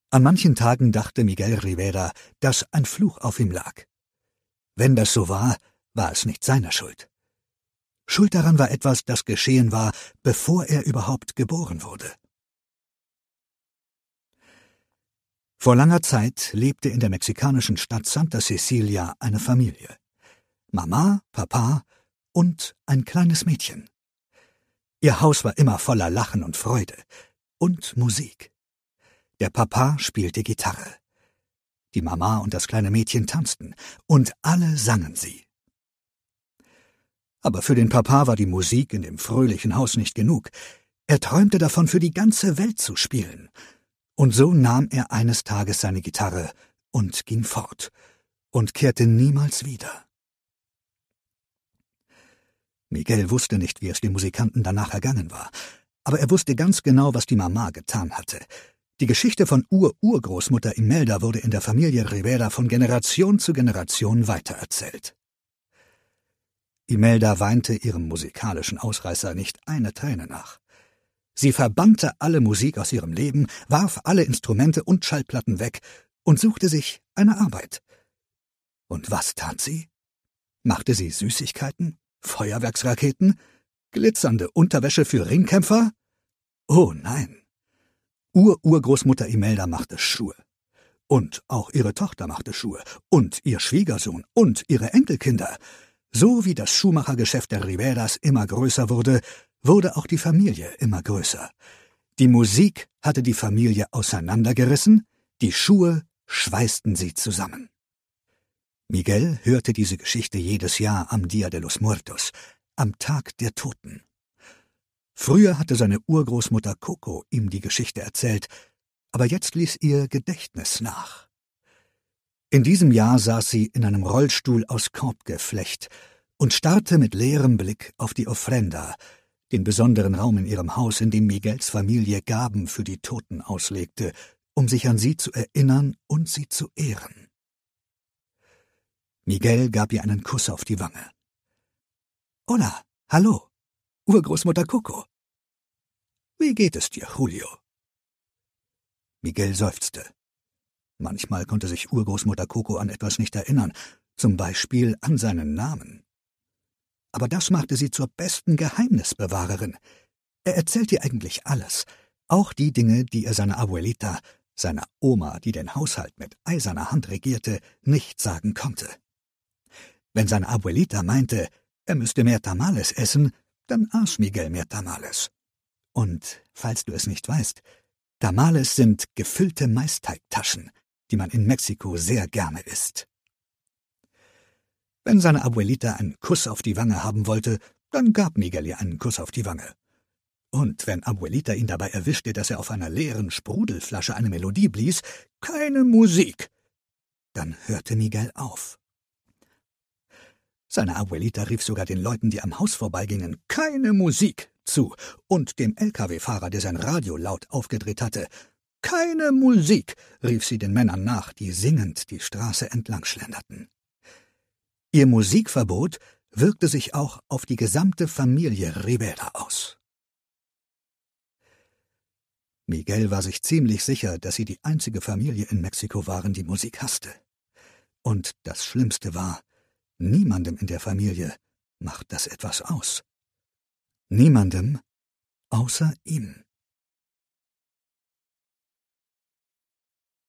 An manchen Tagen dachte Miguel Rivera, dass ein Fluch auf ihm lag. Wenn das so war, war es nicht seine Schuld. Schuld daran war etwas, das geschehen war, bevor er überhaupt geboren wurde. Vor langer Zeit lebte in der mexikanischen Stadt Santa Cecilia eine Familie. Mama, Papa und ein kleines Mädchen. Ihr Haus war immer voller Lachen und Freude und Musik. Der Papa spielte Gitarre. Die Mama und das kleine Mädchen tanzten, und alle sangen sie. Aber für den Papa war die Musik in dem fröhlichen Haus nicht genug. Er träumte davon, für die ganze Welt zu spielen. Und so nahm er eines Tages seine Gitarre und ging fort und kehrte niemals wieder. Miguel wusste nicht, wie es den Musikanten danach ergangen war, aber er wusste ganz genau, was die Mama getan hatte. Die Geschichte von Urgroßmutter Imelda wurde in der Familie Rivera von Generation zu Generation weitererzählt. Imelda weinte ihrem musikalischen Ausreißer nicht eine Träne nach. Sie verbannte alle Musik aus ihrem Leben, warf alle Instrumente und Schallplatten weg und suchte sich eine Arbeit. Und was tat sie? Machte sie Süßigkeiten? Feuerwerksraketen? Glitzernde Unterwäsche für Ringkämpfer? Oh nein! Urgroßmutter Imelda machte Schuhe. Und auch ihre Tochter machte Schuhe. Und ihr Schwiegersohn. Und ihre Enkelkinder. So wie das Schuhmachergeschäft der Riveras immer größer wurde, wurde auch die Familie immer größer. Die Musik hatte die Familie auseinandergerissen, die Schuhe schweißten sie zusammen. Miguel hörte diese Geschichte jedes Jahr am Dia de los Muertos, am Tag der Toten. Früher hatte seine Urgroßmutter Coco ihm die Geschichte erzählt, aber jetzt ließ ihr Gedächtnis nach. In diesem Jahr saß sie in einem Rollstuhl aus Korbgeflecht und starrte mit leerem Blick auf die Ofrenda, den besonderen Raum in ihrem Haus, in dem Miguels Familie Gaben für die Toten auslegte, um sich an sie zu erinnern und sie zu ehren. Miguel gab ihr einen Kuss auf die Wange. »Hola, hallo, Urgroßmutter Coco. Wie geht es dir, Julio?« Miguel seufzte. Manchmal konnte sich Urgroßmutter Coco an etwas nicht erinnern, zum Beispiel an seinen Namen. Aber das machte sie zur besten Geheimnisbewahrerin. Er erzählte ihr eigentlich alles, auch die Dinge, die er seiner Abuelita, seiner Oma, die den Haushalt mit eiserner Hand regierte, nicht sagen konnte. Wenn seine Abuelita meinte, er müsste mehr Tamales essen, dann aß Miguel mehr Tamales. Und, falls du es nicht weißt, Tamales sind gefüllte Maisteigtaschen, die man in Mexiko sehr gerne isst. Wenn seine Abuelita einen Kuss auf die Wange haben wollte, dann gab Miguel ihr einen Kuss auf die Wange. Und wenn Abuelita ihn dabei erwischte, dass er auf einer leeren Sprudelflasche eine Melodie blies, keine Musik, dann hörte Miguel auf. Seine Abuelita rief sogar den Leuten, die am Haus vorbeigingen, keine Musik zu, und dem LKW-Fahrer, der sein Radio laut aufgedreht hatte, keine Musik, rief sie den Männern nach, die singend die Straße entlang schlenderten. Ihr Musikverbot wirkte sich auch auf die gesamte Familie Rivera aus. Miguel war sich ziemlich sicher, dass sie die einzige Familie in Mexiko waren, die Musik hasste. Und das Schlimmste war, niemandem in der Familie macht das etwas aus. Niemandem außer ihm.